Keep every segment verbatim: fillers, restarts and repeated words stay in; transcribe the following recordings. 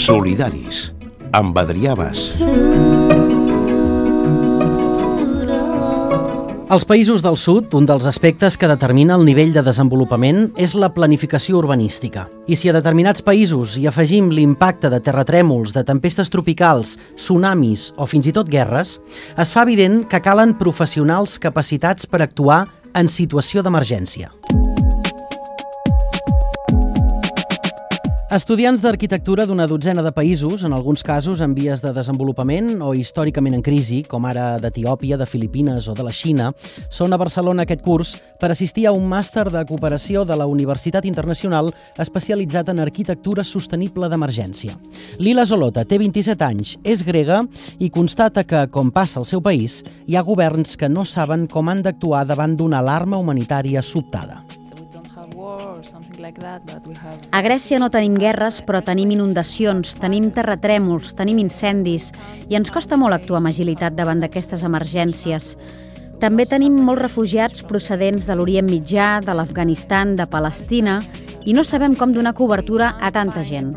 Solidaris, amb Adrià Bas. Als països del sud, un dels aspectes que determina el nivell de desenvolupament és la planificació urbanística. I si a determinats països hi afegim l'impacte de terratrèmols, de tempestes tropicals, tsunamis o fins i tot guerres, es fa evident que calen professionals capacitats per actuar en situació d'emergència. Estudiants d'arquitectura d'una dotzena de països, en alguns casos en vies de desenvolupament o històricament en crisi, com ara d'Etiòpia, de Filipines o de la Xina, són a Barcelona aquest curs per assistir a un màster de cooperació de la Universitat Internacional especialitzat en arquitectura sostenible d'emergència. Lila Zolota té vint-i-set anys, és grega i constata que, com passa al seu país, hi ha governs que no saben com han d'actuar davant d'una alarma humanitària sobtada. A Grècia no tenim guerres, però tenim inundacions, tenim terratrèmols, tenim incendis i ens costa molt actuar amb agilitat davant d'aquestes emergències. També tenim molts refugiats procedents de l'Orient Mitjà, de l'Afganistan, de Palestina i no sabem com donar cobertura a tanta gent.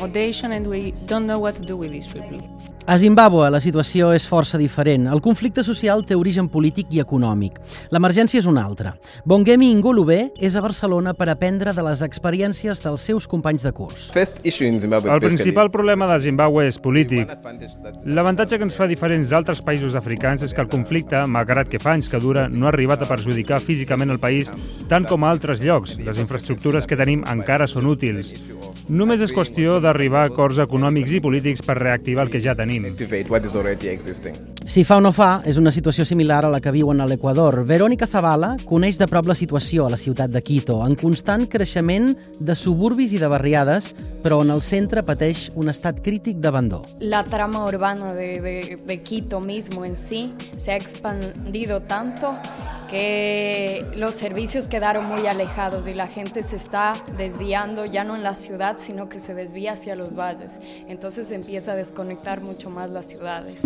A Zimbàbue la situació és força diferent. El conflicte social té origen polític i econòmic. L'emergència és una altra. Bongemi Ngolube és a Barcelona per aprendre de les experiències dels seus companys de curs. El principal problema de Zimbàbue és polític. L'avantatge que ens fa diferents d'altres països africans és que el conflicte, malgrat que fa anys que dura, no ha arribat a perjudicar físicament el país tant com a altres llocs. Les infraestructures que tenim encara són útils. Només és qüestió d'arribar a acords econòmics i polítics per reactivar el que ja tenim. Si fa o no fa, és una situació similar a la que viuen a l'Equador. Verónica Zavala coneix de prop la situació a la ciutat de Quito, en constant creixement de suburbis i de barriades, però on el centre pateix un estat crític d'abandó. La trama urbana de, de, de Quito mismo en sí se ha expandido tanto que los servicios quedaron muy alejados y la gente se está desviando ya no en la ciudad, sino que se desvía hacia los valles. Entonces se empieza a desconectar mucho más las ciudades.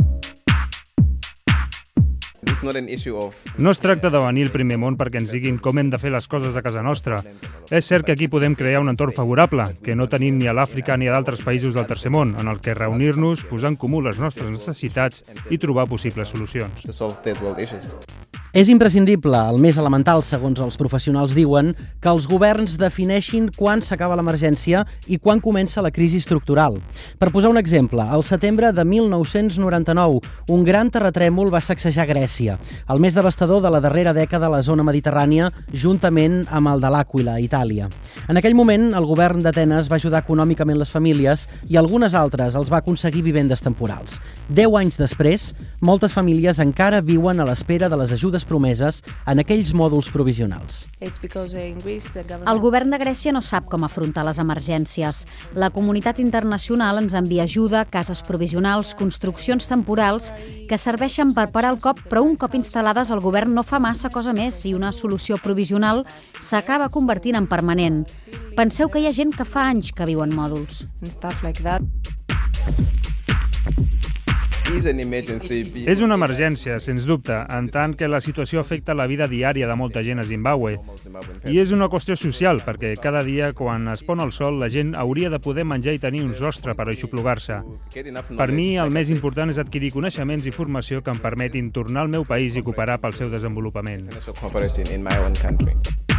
No es tracta de venir al primer món perquè ens diguin com hem de fer les coses a casa nostra. És cert que aquí podem crear un entorn favorable, que no tenim ni a l'Àfrica ni a d'altres països del tercer món, en el que reunir-nos, posar en comú les nostres necessitats i trobar possibles solucions. És imprescindible, el més elemental, segons els professionals diuen, que els governs defineixin quan s'acaba l'emergència i quan comença la crisi estructural. Per posar un exemple, al setembre de mil nou-cents noranta-nou, un gran terratrèmol va sacsejar Grècia, el més devastador de la darrera dècada a la zona mediterrània, juntament amb el de l'Àquila, a Itàlia. En aquell moment, el govern d'Atenes va ajudar econòmicament les famílies i algunes altres els va aconseguir vivendes temporals. Deu anys després, moltes famílies encara viuen a l'espera de les ajudes promeses en aquells mòduls provisionals. El govern de Grècia no sap com afrontar les emergències. La comunitat internacional ens envia ajuda, cases provisionals, construccions temporals que serveixen per parar el cop, però un cop instal·lades el govern no fa massa cosa més i una solució provisional s'acaba convertint en permanent. Penseu que hi ha gent que fa anys que viu en mòduls. És una emergència, sens dubte, en tant que la situació afecta la vida diària de molta gent a Zimbàbue. I és una qüestió social, perquè cada dia, quan es pon el sol, la gent hauria de poder menjar i tenir un sostre per aixoplugar-se. Per mi, el més important és adquirir coneixements i formació que em permetin tornar al meu país i cooperar pel seu desenvolupament.